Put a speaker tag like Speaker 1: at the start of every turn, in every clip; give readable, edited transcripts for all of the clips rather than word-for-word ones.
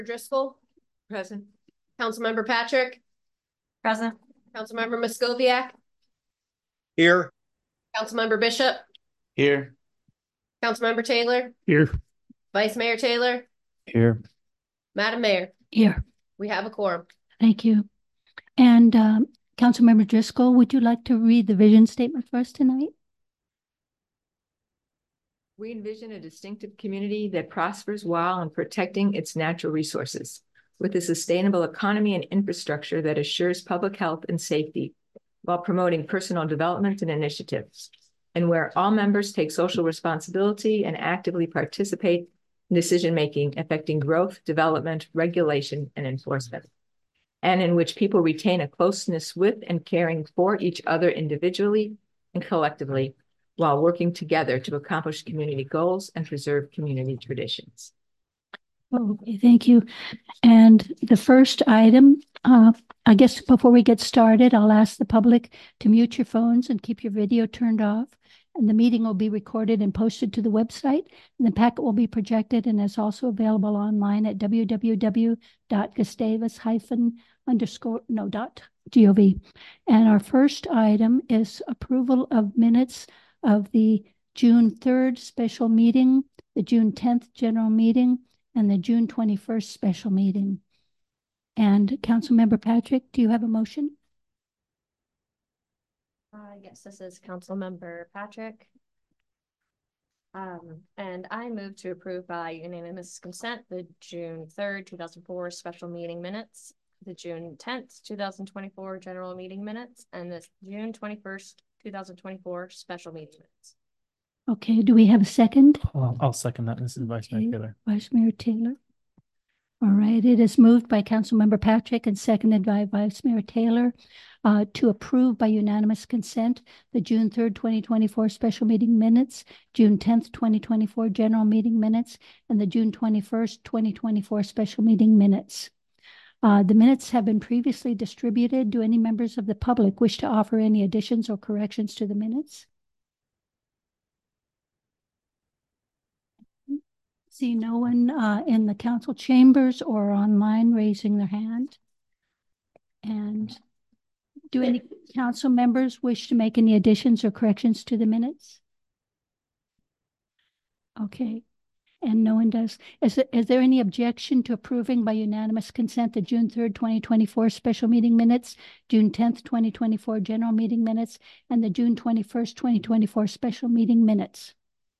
Speaker 1: Driscoll.
Speaker 2: Present.
Speaker 1: Councilmember Patrick.
Speaker 2: Present.
Speaker 1: Councilmember Moscoviac.
Speaker 3: Here.
Speaker 1: Councilmember Bishop.
Speaker 3: Here.
Speaker 1: Councilmember Taylor.
Speaker 3: Here.
Speaker 1: Vice Mayor Taylor.
Speaker 3: Here.
Speaker 1: Madam Mayor.
Speaker 4: Here.
Speaker 1: We have a quorum.
Speaker 4: Thank you. And Councilmember Driscoll, would you like to read the vision statement for us tonight?
Speaker 2: We envision a distinctive community that prospers while protecting its natural resources, with a sustainable economy and infrastructure that assures public health and safety, while promoting personal development and initiatives, and where all members take social responsibility and actively participate in decision-making affecting growth, development, regulation, and enforcement, and in which people retain a closeness with and caring for each other individually and collectively, while working together to accomplish community goals and preserve community traditions.
Speaker 4: Okay, thank you. And the first item, I guess before we get started, I'll ask the public to mute your phones and keep your video turned off. And the meeting will be recorded and posted to the website. And the packet will be projected and is also available online at www.gustavus-gov. And our first item is approval of minutes of the June 3rd special meeting, the June 10th general meeting, and the June 21st special meeting. And Councilmember Patrick, do you have a motion?
Speaker 1: Yes, this is Councilmember Patrick. And I move to approve by unanimous consent the June 3rd, 2004 special meeting minutes, the June 10th, 2024 general meeting minutes, and the June 21st, 2024 special meeting minutes.
Speaker 4: Okay, do we have a second?
Speaker 3: I'll second that. This is Vice Mayor Taylor.
Speaker 4: Vice Mayor Taylor. All right, it is moved by Councilmember Patrick and seconded by Vice Mayor Taylor to approve by unanimous consent the June 3rd, 2024 special meeting minutes, June 10th, 2024 general meeting minutes, and the June 21st, 2024 special meeting minutes. The minutes have been previously distributed. Do any members of the public wish to offer any additions or corrections to the minutes? See no one in the council chambers or online raising their hand. And do any council members wish to make any additions or corrections to the minutes? Okay, and no one does. Is there any objection to approving by unanimous consent the June 3rd, 2024 special meeting minutes, June 10th, 2024 general meeting minutes, and the June 21st, 2024 special meeting minutes?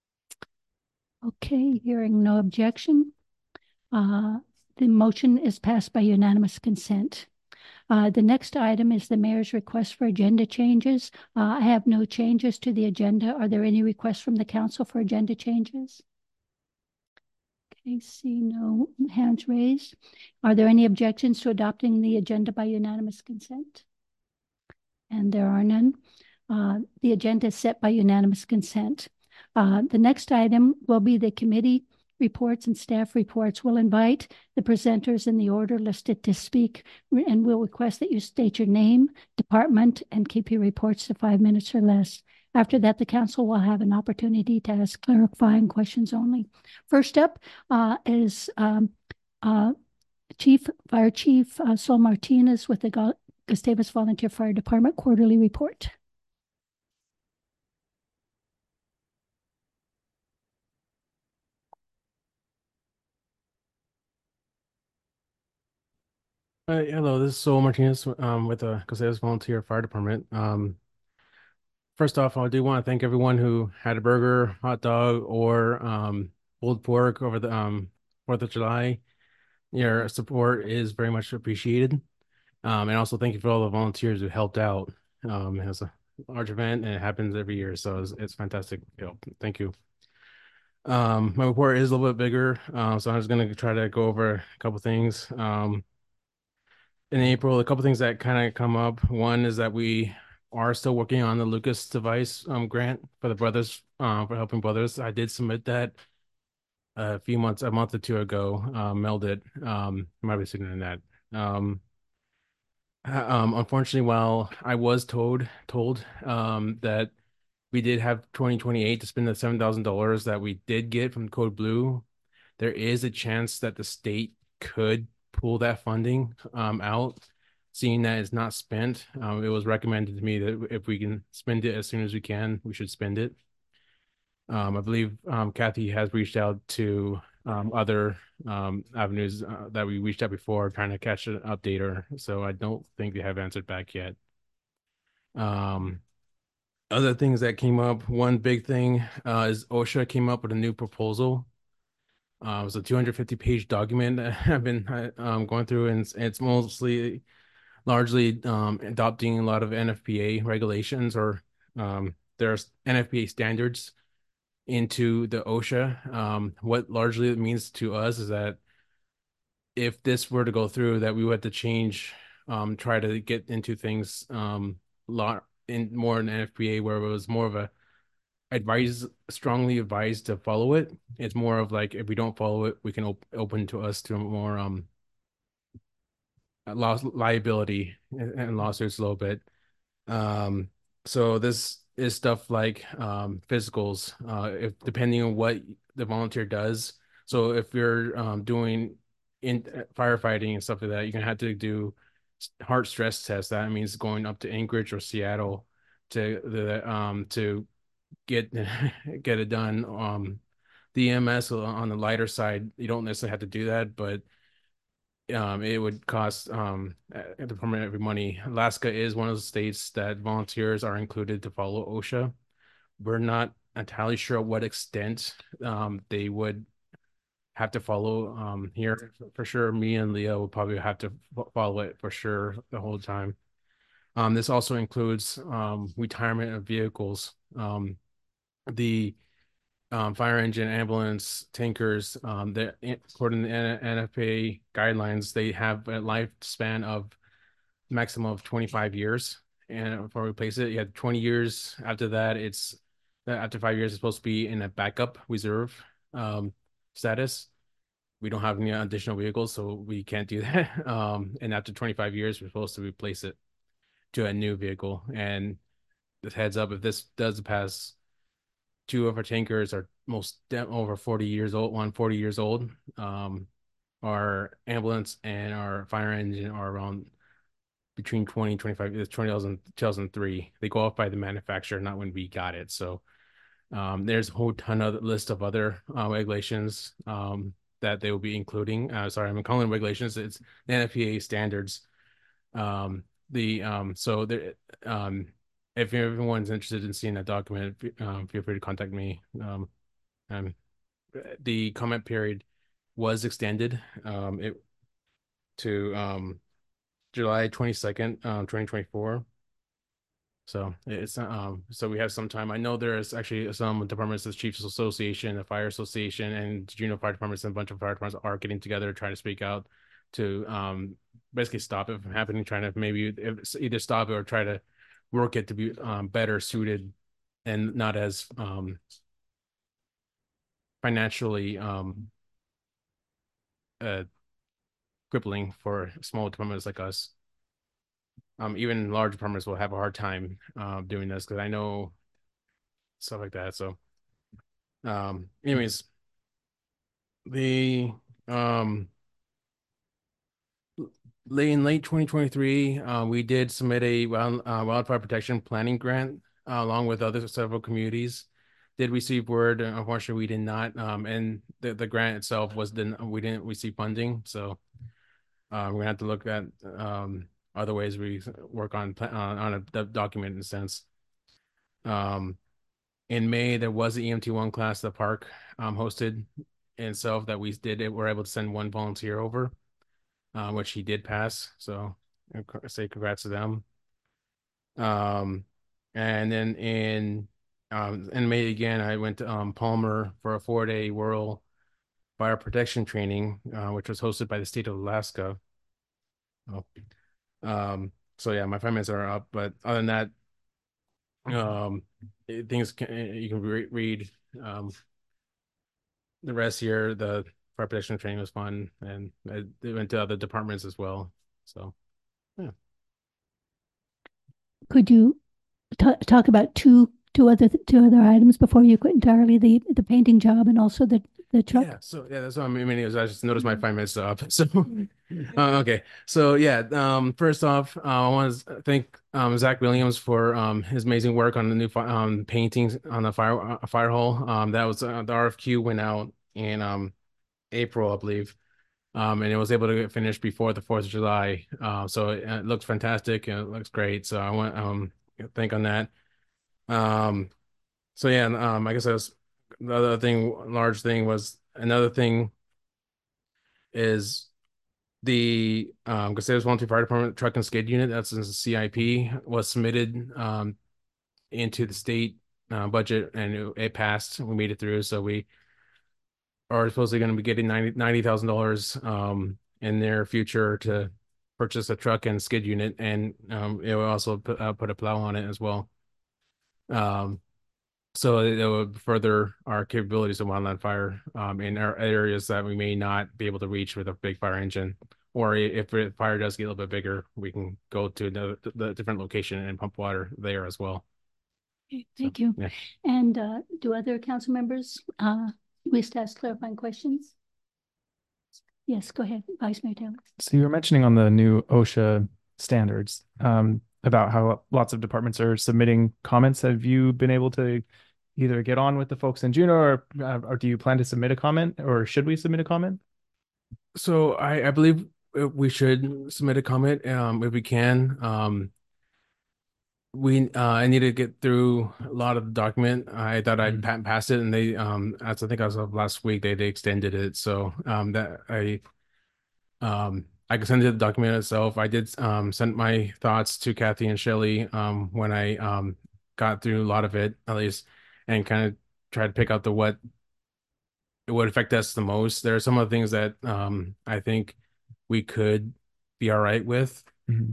Speaker 4: Okay, hearing no objection, the motion is passed by unanimous consent. The next item is the mayor's request for agenda changes. I have no changes to the agenda. Are there any requests from the council for agenda changes? Okay, see no hands raised. Are there any objections to adopting the agenda by unanimous consent? And there are none. The agenda is set by unanimous consent. The next item will be the committee reports and staff reports. We'll invite the presenters in the order listed to speak, and we'll request that you state your name, department, and keep your reports to 5 minutes or less. After that, the council will have an opportunity to ask clarifying questions only. First up is Fire Chief Sol Martinez with the Gustavus Volunteer Fire Department quarterly report.
Speaker 5: Hello, this is Sol Martinez with the Gustavus Volunteer Fire Department. First off, I do want to thank everyone who had a burger, hot dog, or pulled pork over the 4th of July. Your support is very much appreciated. And also thank you for all the volunteers who helped out. It was a large event and it happens every year, so it's fantastic. Thank you. My report is a little bit bigger, so I'm just going to try to go over a couple things. In April, a couple things that kind of come up. One is that we are still working on the Lucas device grant for the brothers, for helping brothers. I did submit that a month or two ago, mailed it. Might be sooner than that. Unfortunately, while I was told that we did have 2028 to spend the $7,000 that we did get from Code Blue, there is a chance that the state could pull that funding out, seeing that it's not spent. It was recommended to me that if we can spend it as soon as we can, we should spend it. I believe Kathy has reached out to other avenues that we reached out before, trying to catch an update her. So I don't think they have answered back yet. Other things that came up, one big thing is OSHA came up with a new proposal. It was a 250-page document that I've been going through, and it's largely adopting a lot of NFPA regulations, or there's NFPA standards into the OSHA. What largely it means to us is that if this were to go through, that we would have to change, try to get into things more in NFPA, where it was more of a strongly advised to follow it. It's more of like, if we don't follow it, we can open to us to more liability and lawsuits a little bit. So this is stuff like physicals, if depending on what the volunteer does. So if you're doing in firefighting and stuff like that, you're gonna have to do heart stress tests. That means going up to Anchorage or Seattle to get get it done. The EMS on the lighter side, you don't necessarily have to do that, but it would cost the Department every money. Alaska is one of the states that volunteers are included to follow OSHA. We're not entirely sure what extent they would have to follow here. For sure, me and Leah will probably have to follow it for sure the whole time. This also includes retirement of vehicles. The fire engine, ambulance, tankers, according to the NFPA guidelines, they have a lifespan of maximum of 25 years. And before we replace it, you have 20 years. After that, after 5 years, it's supposed to be in a backup reserve status. We don't have any additional vehicles, so we can't do that. And after 25 years, we're supposed to replace it to a new vehicle. And this heads up, if this does pass, 2 of our tankers are over 40 years old, 40 years old. Our ambulance and our fire engine are around between 20 and 25, 2003. They go off by the manufacturer, not when we got it. So there's a whole ton of list of other regulations that they will be including. Sorry, I'm calling them regulations. It's the NFPA standards. If everyone's interested in seeing that document, feel free to contact me. The comment period was extended to July 22nd, 2024. So it's so we have some time. I know there is actually some departments, the Chiefs Association, the Fire Association, and Juneau Fire Departments, and a bunch of fire departments are getting together trying to speak out to basically stop it from happening, trying to maybe either stop it or try to work it to be better suited and not as financially crippling for small departments like us. Even large departments will have a hard time doing this, because I know stuff like that. So anyways, the in late 2023, we did submit a wildfire protection planning grant along with several communities. Did receive word. Unfortunately, we did not. And the grant itself we didn't receive funding. So we're gonna have to look at other ways we work on a document in a sense. In May, there was an EMT1 class the park hosted in itself that we were able to send one volunteer over, which he did pass. So I say congrats to them. And then in May again, I went to Palmer for a 4-day rural fire protection training, which was hosted by the state of Alaska. So yeah, my 5 minutes are up, but other than that, things you can read the rest here. The fire protection training was fun, and they went to other departments as well. So yeah.
Speaker 4: Could you talk about two other items before you quit entirely, the painting job and also the the truck?
Speaker 5: Yeah, so yeah, that's what I mean. I just noticed my 5 minutes up. So, okay. So yeah, first off, I want to thank Zach Williams for his amazing work on the new paintings on the fire hall. That was the RFQ went out in April, I believe. And it was able to get finished before the 4th of July. So it looks fantastic and it looks great. So I want thank on that. So yeah, I guess that was the other thing, large thing was another thing is the Gustavus Volunteer Fire Department Truck and Skid Unit, that's in the CIP, was submitted into the state budget, and it passed. We made it through, so we are supposedly going to be getting $90,000 in their future to purchase a truck and skid unit, and it will also put a plow on it as well. So it would further our capabilities of wildland fire in our areas that we may not be able to reach with a big fire engine. Or if the fire does get a little bit bigger, we can go to the different location and pump water there as well.
Speaker 4: Okay, thank you.
Speaker 5: Yeah.
Speaker 4: And do other council members wish to ask clarifying questions? Yes, go ahead, Vice Mayor Taylor.
Speaker 6: So you were mentioning on the new OSHA standards about how lots of departments are submitting comments. Have you been able to either get on with the folks in Juneau, or do you plan to submit a comment, or should we submit a comment?
Speaker 5: So I believe we should submit a comment if we can. I need to get through a lot of the document. I thought I'd passed it, and they as I think as of last week they extended it. So that I can send you the document itself. I did send my thoughts to Kathy and Shelley when I got through a lot of it, at least, and kind of tried to pick out what it would affect us the most. There are some of the things that I think we could be all right with.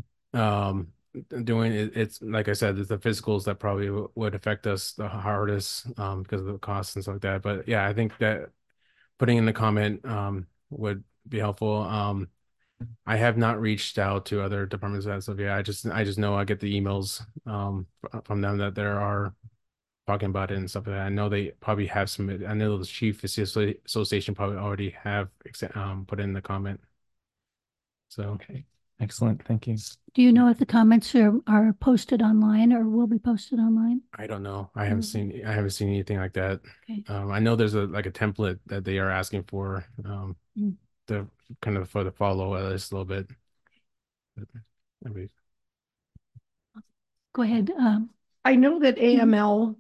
Speaker 5: Doing it. It's like I said, it's the physicals that probably would affect us the hardest because of the costs and stuff like that. But yeah, I think that putting in the comment would be helpful. I have not reached out to other departments as of yet. I just know I get the emails from them that there are talking about it and stuff like that. I know they probably have submitted. I know the Chief Association probably already have put in the comment. So
Speaker 6: okay, excellent, thank you.
Speaker 4: Do you know if the comments are posted online or will be posted online?
Speaker 5: I don't know. I haven't seen anything like that.
Speaker 4: Okay.
Speaker 5: I know there's a template that they are asking for the kind of for the follow at least a little bit.
Speaker 4: Go ahead.
Speaker 7: I know that AML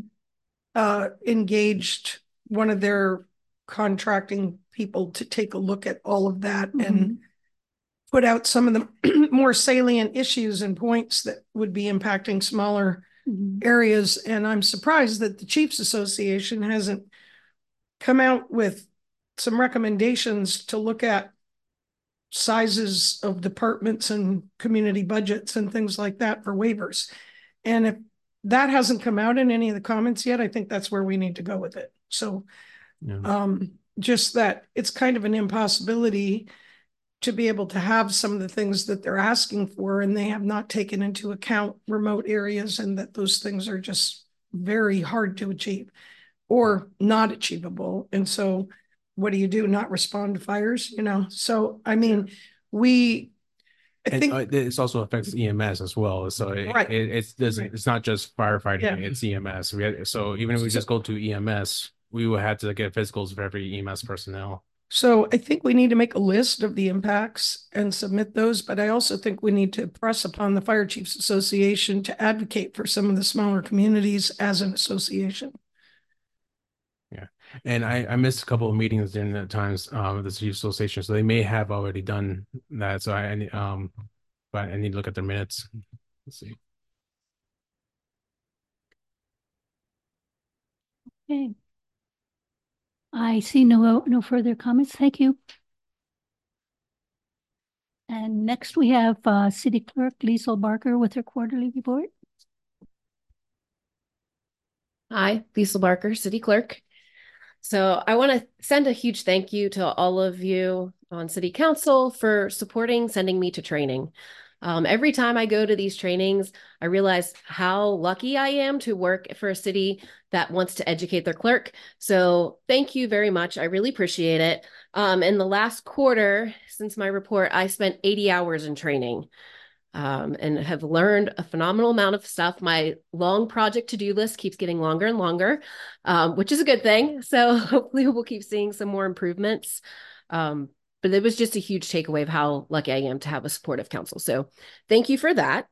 Speaker 7: engaged one of their contracting people to take a look at all of that and put out some of the more salient issues and points that would be impacting smaller areas. And I'm surprised that the Chiefs Association hasn't come out with some recommendations to look at sizes of departments and community budgets and things like that for waivers. And if that hasn't come out in any of the comments yet, I think that's where we need to go with it. So just that it's kind of an impossibility to be able to have some of the things that they're asking for, and they have not taken into account remote areas, and that those things are just very hard to achieve or not achievable. And so what do? Not respond to fires, So, I mean, I think
Speaker 5: this also affects EMS as well. So it's not just firefighting, it's EMS. So even if we just go to EMS, we will have to get physicals for every EMS personnel.
Speaker 7: So I think we need to make a list of the impacts and submit those, but I also think we need to press upon the Fire Chiefs Association to advocate for some of the smaller communities as an association.
Speaker 5: Yeah, and I missed a couple of meetings during the times of the Chiefs Association, so they may have already done that. So but I need to look at their minutes. Let's see.
Speaker 4: Okay. I see no further comments. Thank you. And next we have City Clerk Liesl Barker with her quarterly report.
Speaker 8: Hi, Liesl Barker, City Clerk. So I want to send a huge thank you to all of you on City Council for sending me to training. Every time I go to these trainings, I realize how lucky I am to work for a city that wants to educate their clerk. So thank you very much. I really appreciate it. In the last quarter, since my report, I spent 80 hours in training. And have learned a phenomenal amount of stuff. My long project to-do list keeps getting longer and longer, which is a good thing. So hopefully we'll keep seeing some more improvements. But it was just a huge takeaway of how lucky I am to have a supportive council. So thank you for that.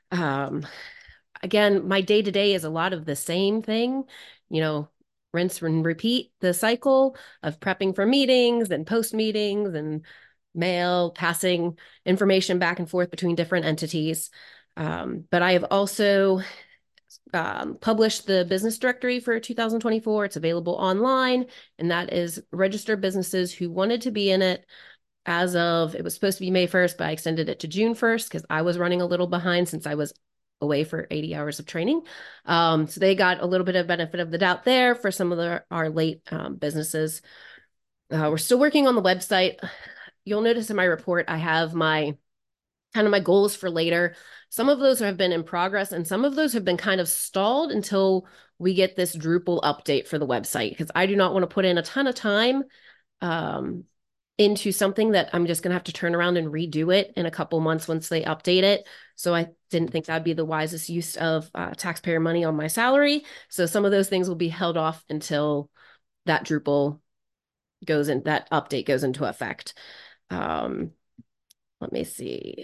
Speaker 8: Again, my day-to-day is a lot of the same thing, rinse and repeat the cycle of prepping for meetings and post meetings and mail, passing information back and forth between different entities. But I have also published the business directory for 2024. It's available online, and that is registered businesses who wanted to be in it as of, it was supposed to be May 1st, but I extended it to June 1st because I was running a little behind since I was away for 80 hours of training. So they got a little bit of benefit of the doubt there for some of our late businesses. We're still working on the website. You'll notice in my report, I have my goals for later. Some of those have been in progress and some of those have been kind of stalled until we get this Drupal update for the website, because I do not want to put in a ton of time into something that I'm just going to have to turn around and redo it in a couple months once they update it. So I didn't think that'd be the wisest use of taxpayer money on my salary. So some of those things will be held off until that Drupal that update goes into effect. Let me see.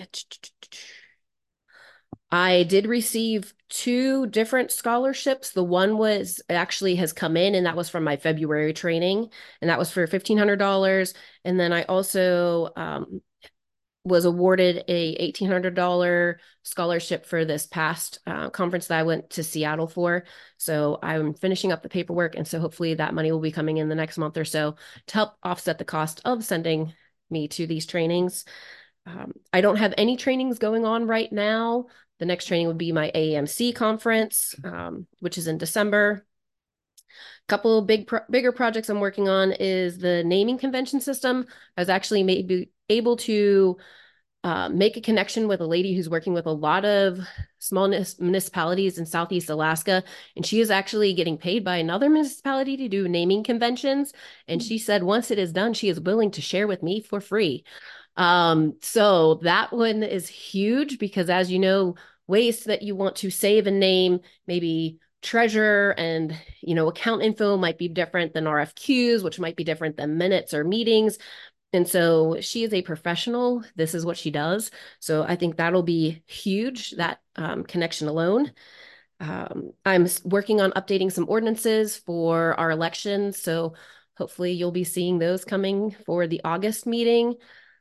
Speaker 8: I did receive 2 different scholarships. The one has come in, and that was from my February training, and that was for $1,500. And then I also was awarded a $1,800 scholarship for this past conference that I went to Seattle for. So I'm finishing up the paperwork, and so hopefully that money will be coming in the next month or so to help offset the cost of sending me to these trainings. I don't have any trainings going on right now. The next training would be my AAMC conference, which is in December. A couple of bigger projects I'm working on is the naming convention system. I was actually maybe able to make a connection with a lady who's working with a lot of small municipalities in Southeast Alaska. And she is actually getting paid by another municipality to do naming conventions. And she said once it is done, she is willing to share with me for free. So that one is huge because, as you know, ways that you want to save a name, maybe treasurer and, account info might be different than RFQs, which might be different than minutes or meetings. And so she is a professional. This is what she does. So I think that'll be huge, that connection alone. I'm working on updating some ordinances for our elections. So hopefully you'll be seeing those coming for the August meeting.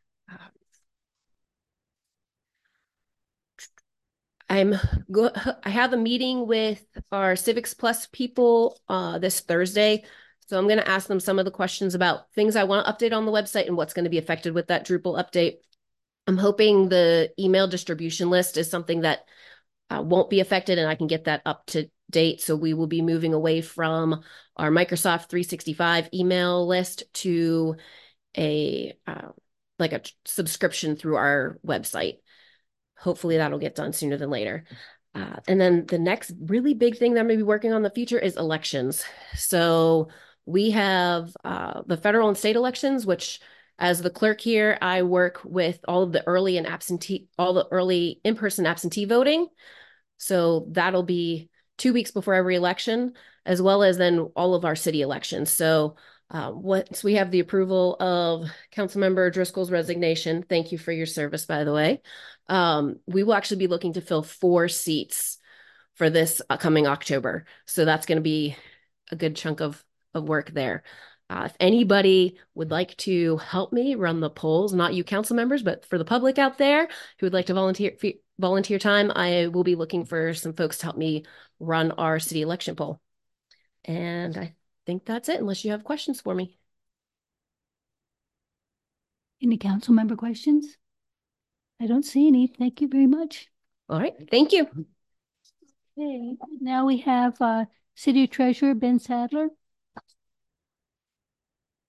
Speaker 8: I have a meeting with our Civics Plus people this Thursday. So I'm going to ask them some of the questions about things I want to update on the website and what's going to be affected with that Drupal update. I'm hoping the email distribution list is something that won't be affected, and I can get that up to date. So we will be moving away from our Microsoft 365 email list to a subscription through our website. Hopefully that'll get done sooner than later. And then the next really big thing that I'm going to be working on in the future is elections. So we have the federal and state elections, which as the clerk here, I work with all the early in-person absentee voting. So that'll be 2 weeks before every election, as well as then all of our city elections. So once we have the approval of Councilmember Driscoll's resignation, thank you for your service, by the way, we will actually be looking to fill 4 seats for this coming October. So that's going to be a good chunk of work there. If anybody would like to help me run the polls, not you council members, but for the public out there who would like to volunteer time, I will be looking for some folks to help me run our city election poll. And I think that's it, unless you have questions for me.
Speaker 4: Any council member questions? I don't see any. Thank you very much.
Speaker 8: All right. Thank you.
Speaker 4: Okay. Now we have City Treasurer Ben Sadler.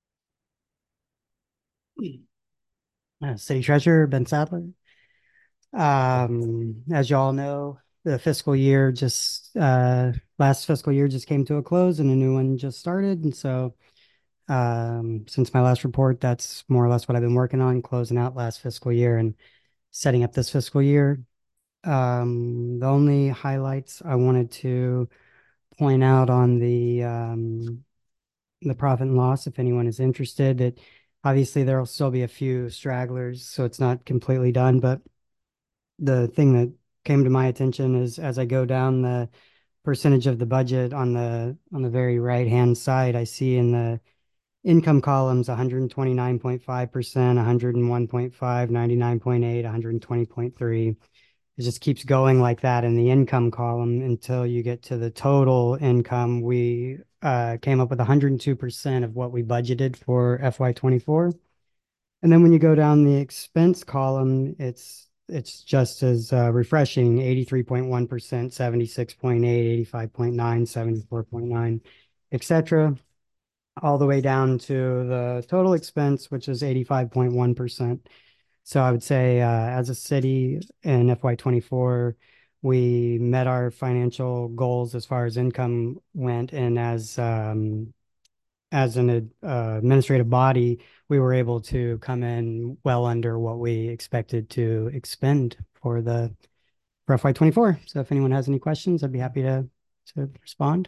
Speaker 9: City Treasurer Ben Sadler. As you all know, the fiscal year last fiscal year just came to a close and a new one just started. And so, since my last report, that's more or less what I've been working on, closing out last fiscal year and setting up this fiscal year. The only highlights I wanted to point out on the profit and loss, if anyone is interested, that obviously there will still be a few stragglers, so it's not completely done. But the thing that came to my attention is as I go down the percentage of the budget on the very right hand side, I see in the income columns 129.5%, 101.5, 99.8, 120.3. It just keeps going like that in the income column until you get to the total income. We came up with 102% of what we budgeted for FY24. And then when you go down the expense column, it's just as refreshing, 83.1%, 76.8, 85.9, 74.9, etc., all the way down to the total expense, which is 85.1%. So I would say as a city in FY24, we met our financial goals as far as income went. And as an administrative body, we were able to come in well under what we expected to expend for FY24. So if anyone has any questions, I'd be happy to respond.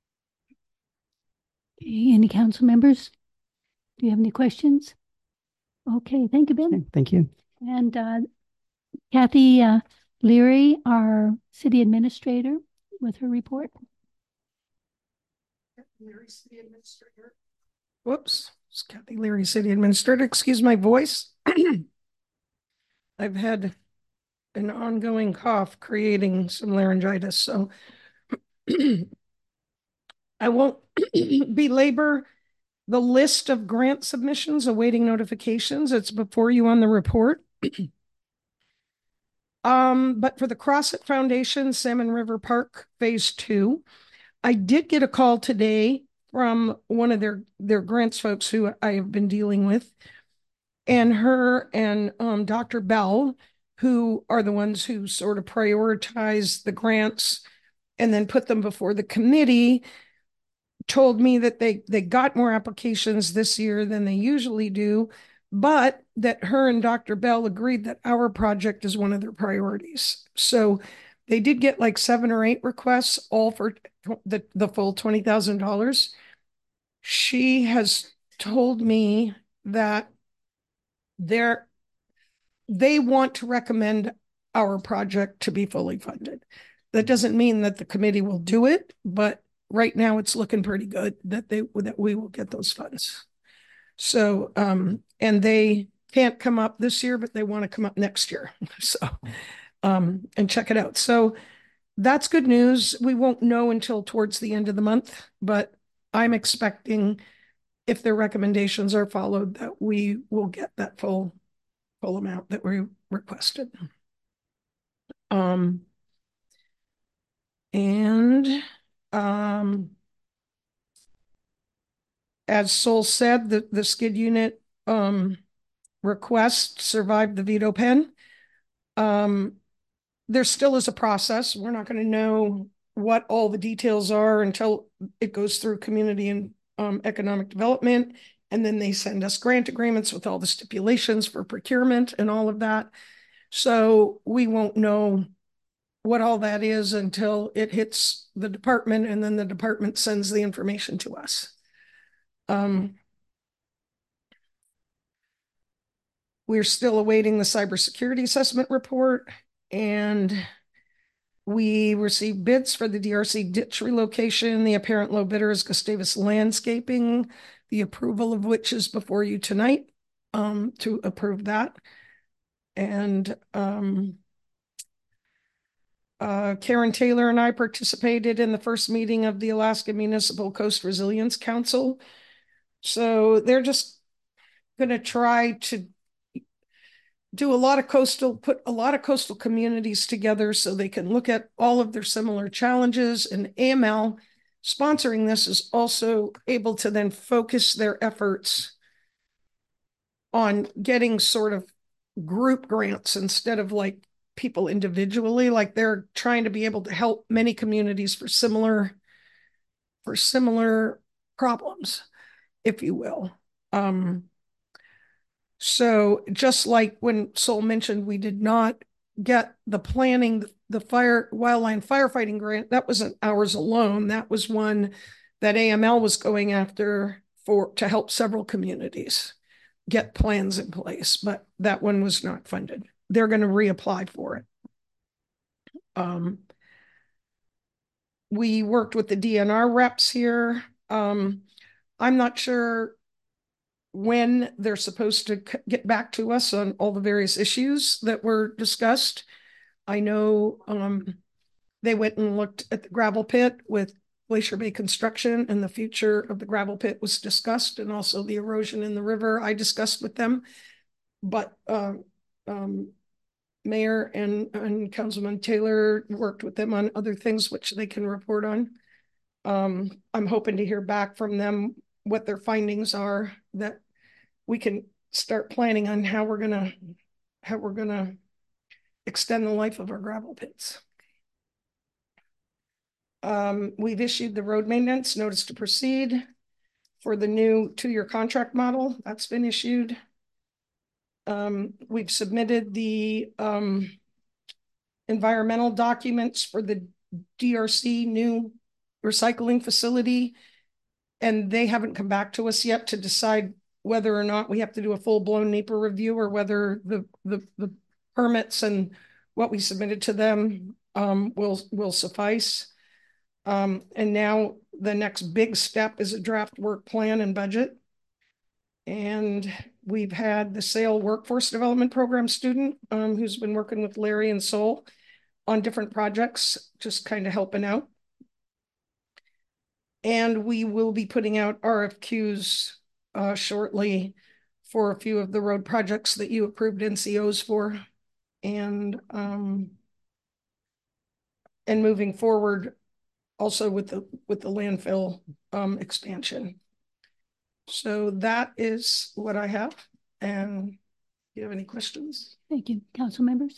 Speaker 4: Any council members? Do you have any questions? Okay, thank you, Ben.
Speaker 9: Thank you.
Speaker 4: And Kathy Leary, our city administrator, with her report.
Speaker 7: Leary, city administrator. Whoops, it's Kathy Leary, city administrator. Excuse my voice. I've had an ongoing cough creating some laryngitis, so I won't belabor the list of grant submissions awaiting notifications. It's before you on the report. But for the CrossFit Foundation, Salmon River Park Phase 2, I did get a call today from one of their grants folks who I have been dealing with, and her and Dr. Bell, who are the ones who sort of prioritize the grants and then put them before the committee, told me that they got more applications this year than they usually do, but that her and Dr. Bell agreed that our project is one of their priorities. So they did get like 7 or 8 requests, all for the full $20,000. She has told me that they want to recommend our project to be fully funded. That doesn't mean that the committee will do it, but right now it's looking pretty good that we will get those funds. So, and they can't come up this year, but they want to come up next year. So, and check it out. So that's good news. We won't know until towards the end of the month, but I'm expecting, if their recommendations are followed, that we will get that full amount that we requested. As Sol said, the skid unit request survived the veto pen. There still is a process. We're not going to know what all the details are until it goes through community and economic development, and then they send us grant agreements with all the stipulations for procurement and all of that. So we won't know what all that is until it hits the department, and then the department sends the information to us. We're still awaiting the cybersecurity assessment report, and we received bids for the DRC ditch relocation. The apparent low bidder is Gustavus Landscaping, the approval of which is before you tonight, to approve that. And Karen Taylor and I participated in the first meeting of the Alaska Municipal Coast Resilience Council. So they're just going to try to put a lot of coastal communities together so they can look at all of their similar challenges. And AML sponsoring this is also able to then focus their efforts on getting sort of group grants instead of like people individually. Like they're trying to be able to help many communities for similar problems, if you will. So just like when Sol mentioned, we did not get the planning, the wildland firefighting grant, that wasn't ours alone. That was one that AML was going after to help several communities get plans in place, but that one was not funded. They're going to reapply for it. We worked with the DNR reps here. I'm not sure when they're supposed to get back to us on all the various issues that were discussed. I know they went and looked at the gravel pit with Glacier Bay Construction, and the future of the gravel pit was discussed, and also the erosion in the river I discussed with them. But Mayor and Councilman Taylor worked with them on other things which they can report on. I'm hoping to hear back from them what their findings are, that we can start planning on how we're gonna extend the life of our gravel pits. We've issued the road maintenance notice to proceed for the new 2-year contract model. That's been issued. We've submitted the environmental documents for the DRC new recycling facility, and they haven't come back to us yet to decide whether or not we have to do a full-blown NEPA review, or whether the permits and what we submitted to them will suffice. And now the next big step is a draft work plan and budget. And we've had the SAIL Workforce Development Program student who's been working with Larry and Sol on different projects, just kind of helping out. And we will be putting out RFQs shortly for a few of the road projects that you approved NCOs for. And moving forward also with the landfill expansion. So that is what I have. And do you have any questions?
Speaker 4: Thank you. Council members?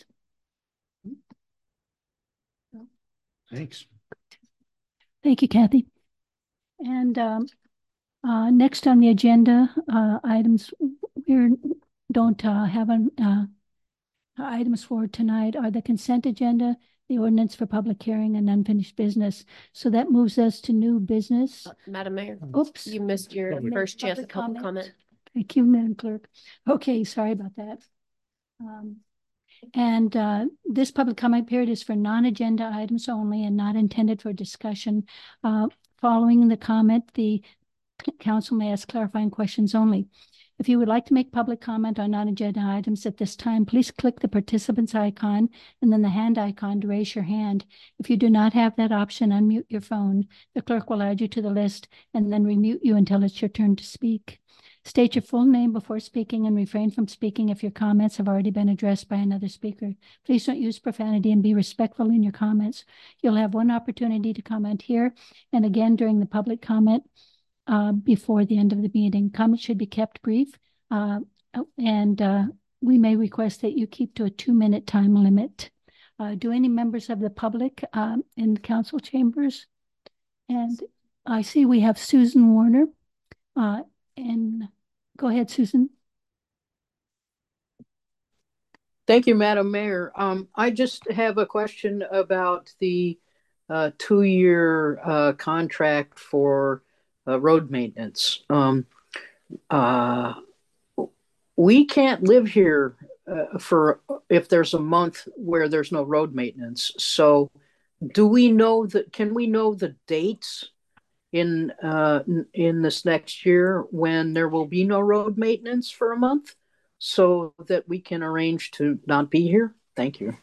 Speaker 3: Thanks.
Speaker 4: Thank you, Kathy. And next on the agenda, items we don't have items for tonight are the consent agenda, the ordinance for public hearing, and unfinished business. So that moves us to new business.
Speaker 8: Madam Mayor.
Speaker 4: Oops.
Speaker 8: You missed your first chance to public comment.
Speaker 4: Thank you, Madam Clerk. Okay, sorry about that. This public comment period is for non-agenda items only and not intended for discussion. Following the comment, the council may ask clarifying questions only. If you would like to make public comment on non-agenda items at this time, please click the participants icon and then the hand icon to raise your hand. If you do not have that option, unmute your phone. The clerk will add you to the list and then remute you until it's your turn to speak. State your full name before speaking and refrain from speaking if your comments have already been addressed by another speaker. Please don't use profanity and be respectful in your comments. You'll have one opportunity to comment here and again during the public comment before the end of the meeting. Comments should be kept brief, and we may request that you keep to a 2-minute time limit. Do any members of the public in the council chambers? And I see we have Susan Warner. And go ahead, Susan.
Speaker 10: Thank you, Madam Mayor. I just have a question about the 2-year contract for road maintenance. We can't live here for if there's a month where there's no road maintenance. So do we know that, can we know the dates in this next year when there will be no road maintenance for a month so that we can arrange to not be here? Thank you.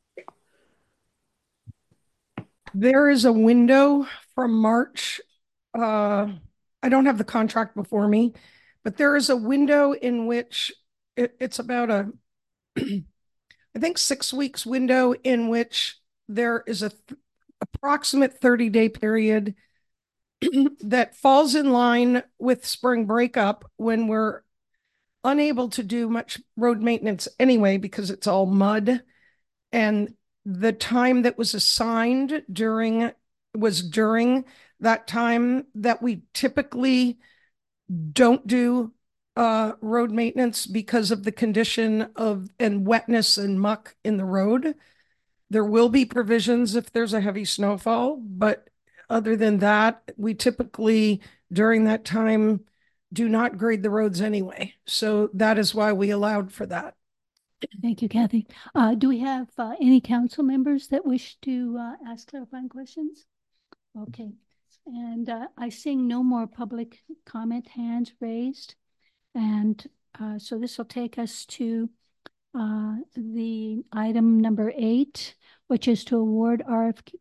Speaker 7: There is a window from March. I don't have the contract before me, but there is a window in which it's about a, I think 6 weeks window in which there is a approximate 30-day period that falls in line with spring breakup when we're unable to do much road maintenance anyway because it's all mud. And the time that was assigned during that time that we typically don't do road maintenance because of the condition of and wetness and muck in the road. There will be provisions if there's a heavy snowfall, but other than that, we typically during that time do not grade the roads anyway. So that is why we allowed for that.
Speaker 4: Thank you, Kathy. Do we have any council members that wish to ask clarifying questions? Okay. And I seeing no more public comment hands raised. And so this will take us to the item number 8, which is to award RFQ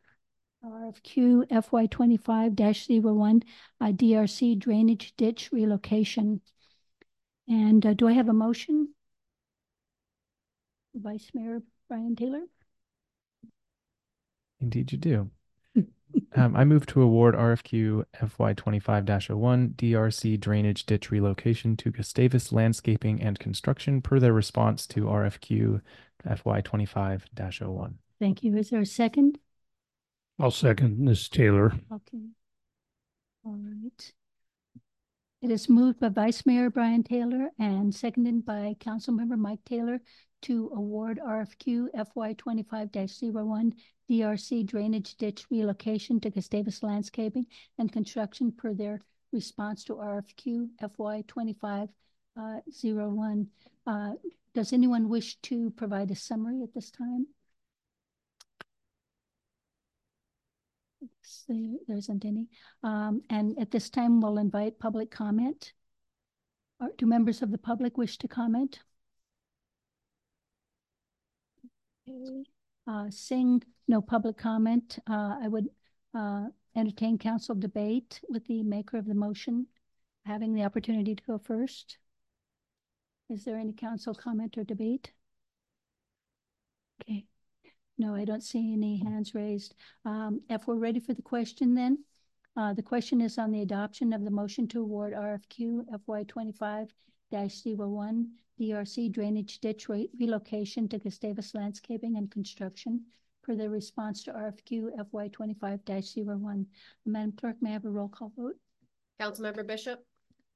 Speaker 4: FY25-01 DRC drainage ditch relocation. And do I have a motion? Vice Mayor Brian Taylor?
Speaker 6: Indeed you do. I move to award RFQ FY25-01 DRC drainage ditch relocation to Gustavus Landscaping and Construction per their response to RFQ FY25-01.
Speaker 4: Thank you. Is there a second?
Speaker 3: I'll second Ms. Taylor.
Speaker 4: Okay. All right. It is moved by Vice Mayor Brian Taylor and seconded by Councilmember Mike Taylor to award RFQ FY25-01 DRC drainage ditch relocation to Gustavus Landscaping and Construction per their response to RFQ FY25-01. Does anyone wish to provide a summary at this time? There isn't any. And at this time, we'll invite public comment. Do members of the public wish to comment? Okay. Seeing no public comment, I would entertain council debate with the maker of the motion having the opportunity to go first. Is there any council comment or debate? Okay. No, I don't see any hands raised. If we're ready for the question then, the question is on the adoption of the motion to award RFQ FY25-01 DRC drainage ditch relocation to Gustavus Landscaping and Construction per the response to RFQ FY25-01. Madam Clerk, may I have a roll call vote?
Speaker 8: Councilmember Bishop?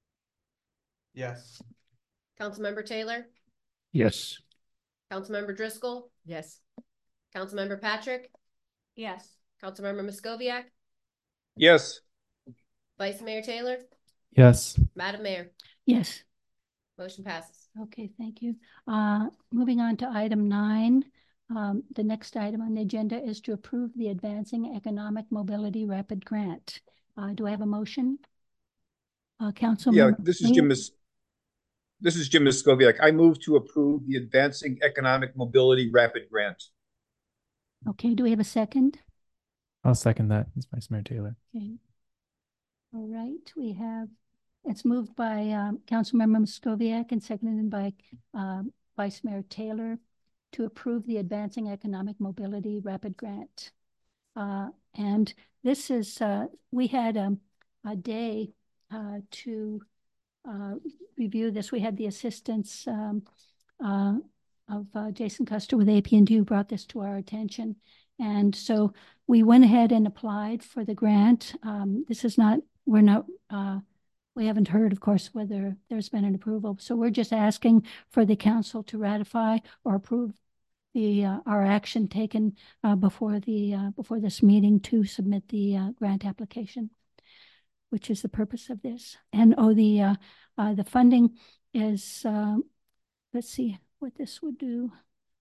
Speaker 6: Yes.
Speaker 8: Councilmember Taylor?
Speaker 3: Yes.
Speaker 8: Councilmember Driscoll?
Speaker 2: Yes.
Speaker 8: Councilmember Patrick?
Speaker 1: Yes.
Speaker 8: Councilmember Moscoviak?
Speaker 3: Yes.
Speaker 8: Vice Mayor Taylor?
Speaker 6: Yes.
Speaker 8: Madam Mayor?
Speaker 4: Yes.
Speaker 8: Motion passes.
Speaker 4: Okay, thank you. Moving on to item 9. The next item on the agenda is to approve the Advancing Economic Mobility Rapid Grant. Do I have a motion? Council.
Speaker 11: Yeah, this is Jim Moscoviak. I move to approve the Advancing Economic Mobility Rapid Grant.
Speaker 4: Okay, do we have a second?
Speaker 6: I'll second that. It's Vice Mayor Taylor.
Speaker 4: Okay. All right, we have, it's moved by Councilmember Moscoviak and seconded by Vice Mayor Taylor to approve the Advancing Economic Mobility Rapid Grant. And this is, we had a day to review this. We had the assistance of Jason Custer with AP&D who brought this to our attention. And so we went ahead and applied for the grant. This is not, we haven't heard, of course, whether there's been an approval. So we're just asking for the council to ratify or approve the our action taken before this meeting to submit the grant application, which is the purpose of this. And the funding is let's see what this would do.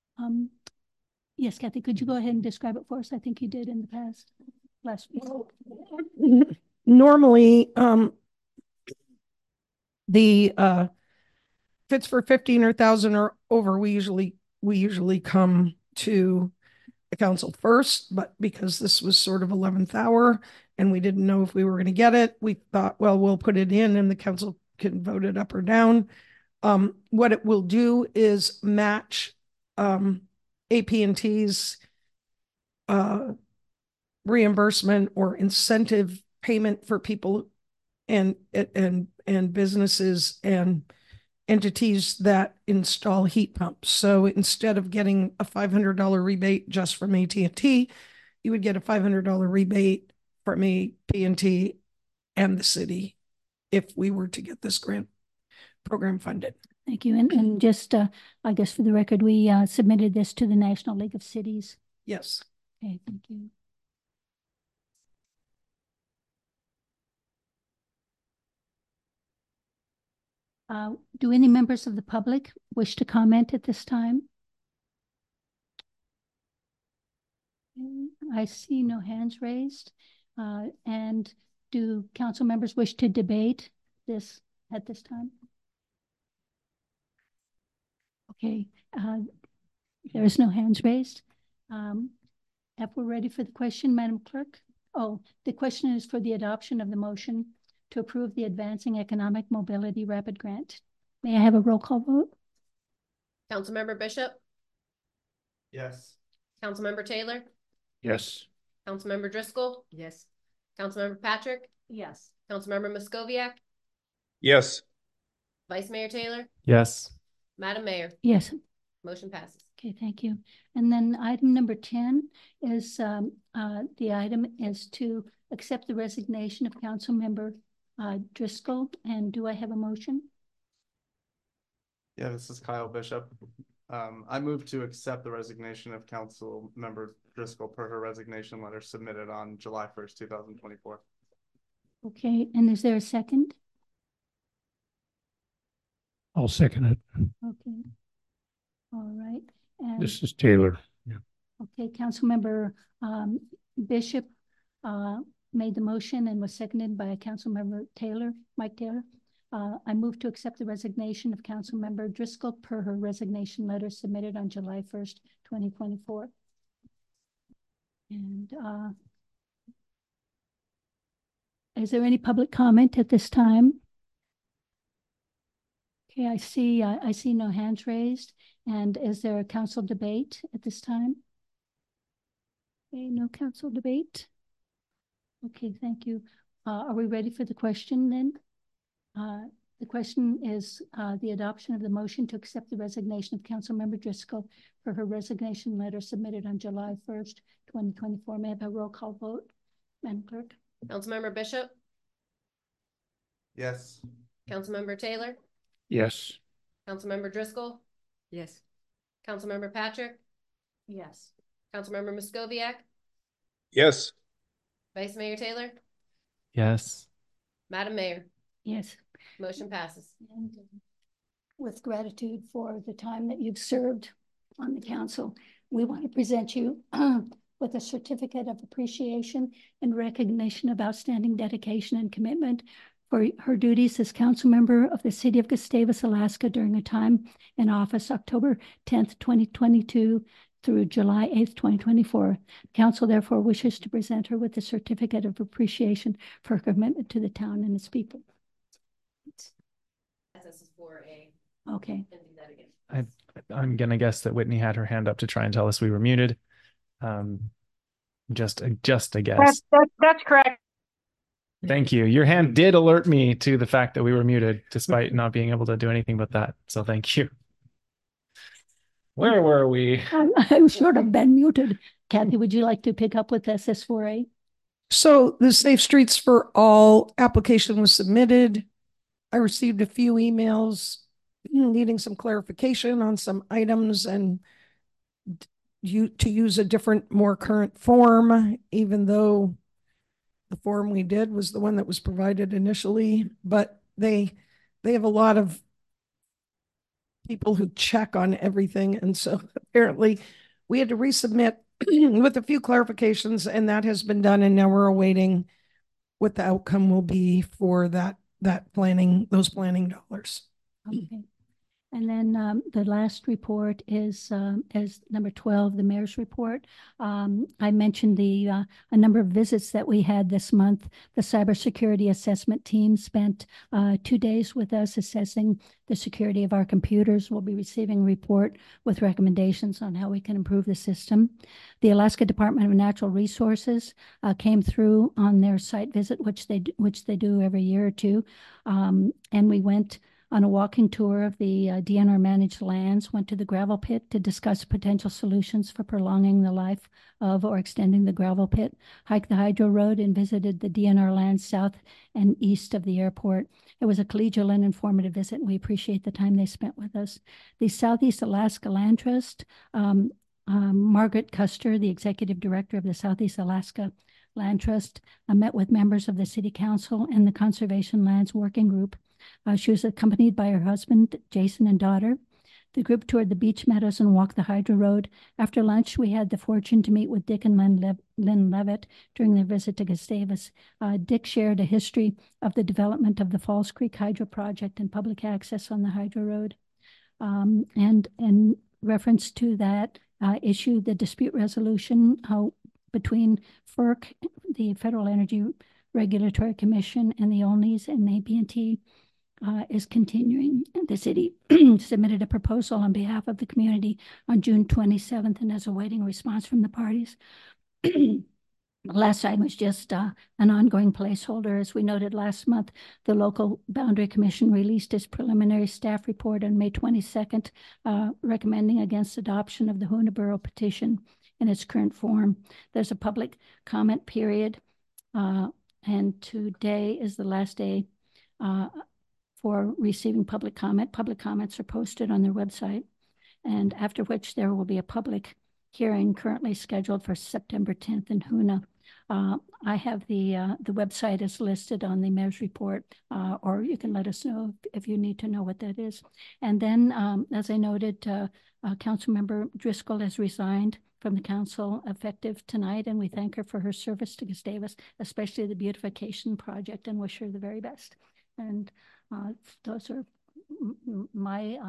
Speaker 4: Yes, Kathy, could you go ahead and describe it for us? I think you did in the past, last week.
Speaker 7: Normally, the if it's for 15 or 1,000 or over, we usually come to the council first, but because this was sort of 11th hour and we didn't know if we were going to get it, we thought, well, we'll put it in and the council can vote it up or down. What it will do is match AT&T's reimbursement or incentive payment for people and businesses and entities that install heat pumps. So instead of getting a $500 rebate just from AT&T, you would get a $500 rebate from AT&T and the city if we were to get this grant program funded.
Speaker 4: Thank you. And just, I guess for the record, we submitted this to the National League of Cities.
Speaker 7: Yes.
Speaker 4: Okay, thank you. Do any members of the public wish to comment at this time? I see no hands raised. And do council members wish to debate this at this time? Okay, there is no hands raised. If we're ready for the question, Madam Clerk. Oh, the question is for the adoption of the motion to approve the Advancing Economic Mobility Rapid Grant. May I have a roll call vote?
Speaker 8: Councilmember Bishop,
Speaker 6: Yes.
Speaker 8: Councilmember Taylor,
Speaker 3: Yes.
Speaker 8: Councilmember Driscoll,
Speaker 2: Yes.
Speaker 8: Councilmember Patrick,
Speaker 1: Yes.
Speaker 8: Councilmember Moscoviac,
Speaker 11: Yes.
Speaker 8: Vice Mayor Taylor,
Speaker 6: Yes.
Speaker 8: Madam Mayor,
Speaker 4: Yes.
Speaker 8: motion passes.
Speaker 4: Okay, thank you. And then item number 10 is the item is to accept the resignation of Councilmember Driscoll. And do I have a motion?
Speaker 12: Yeah, this is Kyle Bishop. I move to accept the resignation of Council Member Driscoll per her resignation letter submitted on July 1st, 2024.
Speaker 4: Okay, and is there a second?
Speaker 3: I'll second it.
Speaker 4: Okay. All right. And
Speaker 3: This is Taylor. Yeah.
Speaker 4: okay, Councilmember Bishop made the motion and was seconded by Councilmember Taylor, Mike Taylor. I move to accept the resignation of Councilmember Driscoll per her resignation letter submitted on July 1st, 2024. And is there any public comment at this time? Okay, I see no hands raised. And is there a council debate at this time? Okay, no council debate. Okay, thank you. Are we ready for the question then? The question is the adoption of the motion to accept the resignation of Councilmember Driscoll for her resignation letter submitted on July 1st, 2024. May I have a roll call vote, Madam Clerk?
Speaker 8: Councilmember Bishop,
Speaker 12: Yes.
Speaker 8: Councilmember Taylor,
Speaker 3: Yes.
Speaker 8: Councilmember Driscoll,
Speaker 2: Yes.
Speaker 8: Councilmember Patrick,
Speaker 1: Yes.
Speaker 8: Councilmember Moscoviac,
Speaker 11: Yes.
Speaker 8: Vice Mayor Taylor,
Speaker 6: Yes.
Speaker 8: Madam Mayor,
Speaker 4: Yes.
Speaker 8: motion passes.
Speaker 4: And with gratitude for the time that you've served on the council, we want to present you with a certificate of appreciation and recognition of outstanding dedication and commitment for her duties as council member of the city of Gustavus, Alaska during her time in office, October 10th, 2022 through July 8th, 2024. Council therefore wishes to present her with a certificate of appreciation for her commitment to the town and its people.
Speaker 8: This is for a.
Speaker 4: Okay.
Speaker 6: I'm gonna guess that Whitney had her hand up to try and tell us we were muted. Just a guess.
Speaker 10: That's correct.
Speaker 6: Thank you. Your hand did alert me to the fact that we were muted, despite not being able to do anything but that. So thank you. Where were we?
Speaker 4: I'm sort of been muted. Kathy, would you like to pick up with SS4A?
Speaker 7: So the Safe Streets for All application was submitted. I received a few emails needing some clarification on some items and to use a different, more current form, even though the form we did was the one that was provided initially. But they have a lot of people who check on everything. And so apparently we had to resubmit with a few clarifications, and that has been done. And now we're awaiting what the outcome will be for that planning, those planning dollars.
Speaker 4: Okay. And then the last report is number 12, the mayor's report. I mentioned a number of visits that we had this month. The cybersecurity assessment team spent 2 days with us assessing the security of our computers. We'll be receiving a report with recommendations on how we can improve the system. The Alaska Department of Natural Resources came through on their site visit, which they do every year or two. And we went on a walking tour of the DNR managed lands, went to the gravel pit to discuss potential solutions for prolonging the life of or extending the gravel pit, hiked the Hydro Road, and visited the DNR lands south and east of the airport. It was a collegial and informative visit, and we appreciate the time they spent with us. The Southeast Alaska Land Trust, Margaret Custer, the executive director of the Southeast Alaska Land Trust, met with members of the City Council and the Conservation Lands Working Group. She was accompanied by her husband, Jason, and daughter. The group toured the beach meadows and walked the Hydro Road. After lunch, we had the fortune to meet with Dick and Lynn Levitt during their visit to Gustavus. Dick shared a history of the development of the Falls Creek Hydro Project and public access on the Hydro Road. And in reference to that issue, the dispute resolution between FERC, the Federal Energy Regulatory Commission, and the Olneys and AT&T is continuing. The city submitted a proposal on behalf of the community on June 27th and is awaiting a response from the parties. Last time was just an ongoing placeholder. As we noted last month, the local boundary commission released its preliminary staff report on May 22nd, recommending against adoption of the Hoonah petition in its current form. There's a public comment period, and today is the last day for receiving public comment. Public comments are posted on their website, and after which there will be a public hearing currently scheduled for September 10th in Hoonah. I have the website is listed on the mayor's report, or you can let us know if you need to know what that is. And then, as I noted, Councilmember Driscoll has resigned from the council effective tonight, and we thank her for her service to Gustavus, especially the beautification project, and wish her the very best. And those are my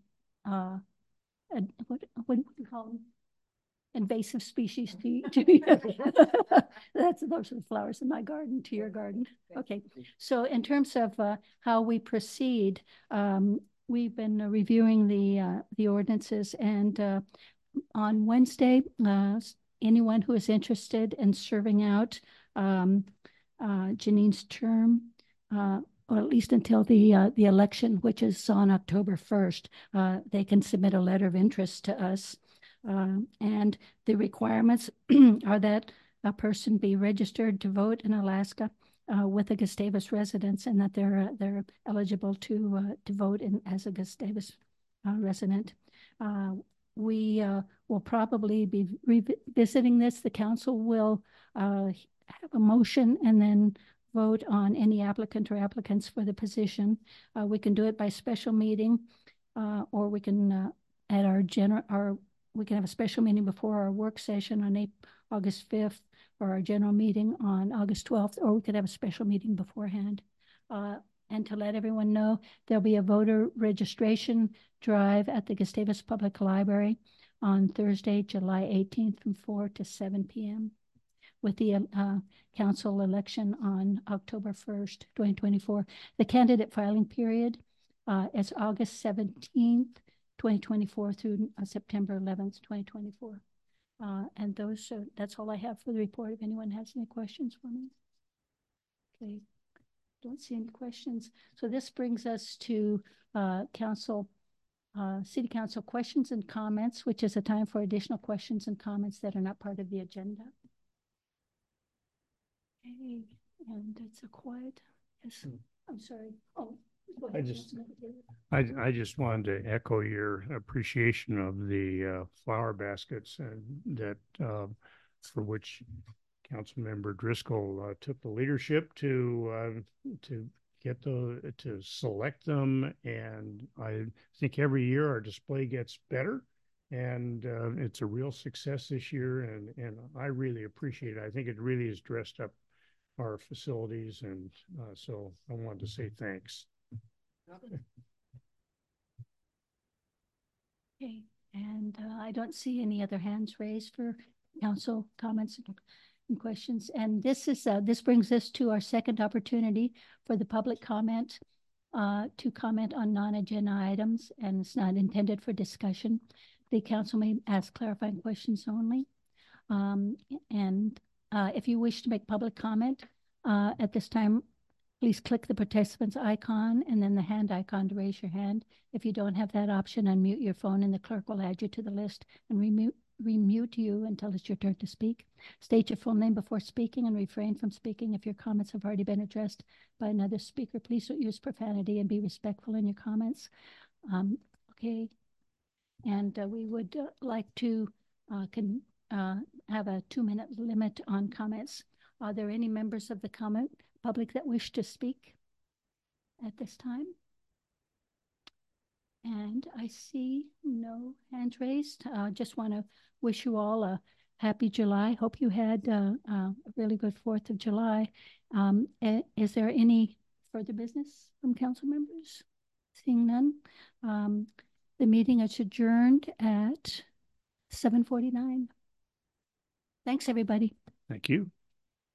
Speaker 4: what do you call them? Invasive species to those are the flowers in my garden to your garden. Okay, so in terms of how we proceed, we've been reviewing the ordinances, and on Wednesday, anyone who is interested in serving out Janine's term, or at least until the election, which is on October 1st, they can submit a letter of interest to us. And the requirements are that a person be registered to vote in Alaska with a Gustavus residence, and that they're eligible to vote as a Gustavus resident. We will probably be revisiting this. The council will have a motion and then vote on any applicant or applicants for the position. We can do it by special meeting, or we can we can have a special meeting before our work session on August 5th, or our general meeting on August 12th, or we could have a special meeting beforehand. And to let everyone know, there'll be a voter registration drive at the Gustavus Public Library on Thursday, July 18th from 4 to 7 p.m. with the council election on October 1st, 2024. The candidate filing period is August 17th, 2024 through September 11th, 2024. And that's all I have for the report. If anyone has any questions for me. Okay, don't see any questions. So this brings us to City Council questions and comments, which is a time for additional questions and comments that are not part of the agenda. Okay, and it's a quiet, yes, I'm sorry. Oh, go ahead.
Speaker 3: I just wanted to echo your appreciation of the flower baskets and that for which Councilmember Driscoll took the leadership to select them, and I think every year our display gets better, and it's a real success this year, and I really appreciate it. I think it really has dressed up our facilities, and so I wanted to say thanks.
Speaker 4: Okay, and I don't see any other hands raised for council comments and questions. And this brings us to our second opportunity for the public comment to comment on non-agenda items, and it's not intended for discussion. The council may ask clarifying questions only. And if you wish to make public comment at this time, please click the participants icon and then the hand icon to raise your hand. If you don't have that option, unmute your phone and the clerk will add you to the list and remute you until it's your turn to speak. State your full name before speaking and refrain from speaking if your comments have already been addressed by another speaker. Please don't use profanity and be respectful in your comments. Okay. And we would like to have a 2-minute limit on comments. Are there any members of the public that wish to speak at this time? And I see no hands raised. Just want to wish you all a happy July. Hope you had a really good 4th of July. Is there any further business from council members? Seeing none. The meeting is adjourned at 7:49. Thanks, everybody.
Speaker 3: Thank you.